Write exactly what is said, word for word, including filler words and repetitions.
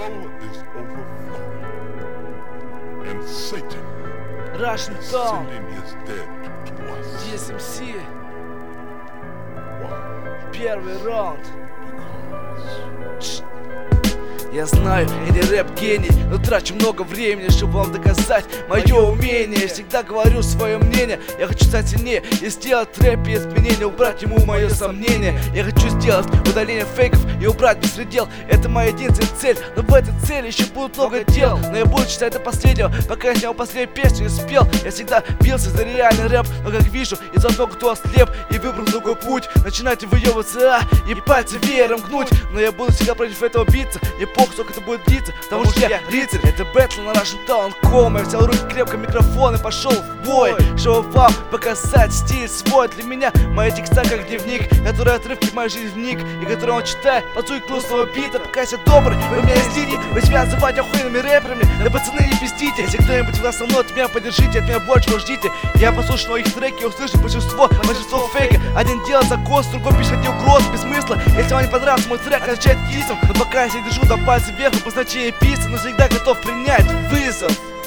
is overflowing, and Satan Russian is Town, sending his dead to us. ди эс эм си, Why? первый раунд. Because Я знаю, я не рэп-гений, но трачу много времени, чтобы вам доказать мое умение. Я всегда говорю свое мнение, я хочу стать сильнее и сделать в рэпе изменения, убрать ему мое сомнение. Я хочу сделать удаление фейков и убрать беспредел. Это моя единственная цель, но в этой цели еще будет много дел. Но я буду читать до последнего, пока я снял последнюю песню и спел. Я всегда бился за реальный рэп, но как вижу, из-за того, кто ослеп и выбрал другой путь, начинайте выебываться, а, и пальцы веером гнуть. Но я буду всегда против этого биться, не похуй, сколько это будет длиться, потому что я рыцарь. Это бэтл на Russian Town ком. Я взял в руки крепко микрофон и пошел в бой, чтобы вам показать стиль свой. Для меня мои текста как дневник, который отрывки в мою жизнь вник, и который он читает под звук грустного бита. Пока я добрый, вы меня ждите, вы себя называть охуенными рэперами. Да пацаны, не пиздите, если кто-нибудь у вас со мной, от меня поддержите, от меня больше ждите. Я послушал их треки и услышал большинство, большинство фейка. Один делает закос, другой пишет угроз без смысла. Если вам не понравился мой трек, отвечать кисом. Но пока я себе держу до пальца вверх, по значению пицца, но всегда готов принять вызов.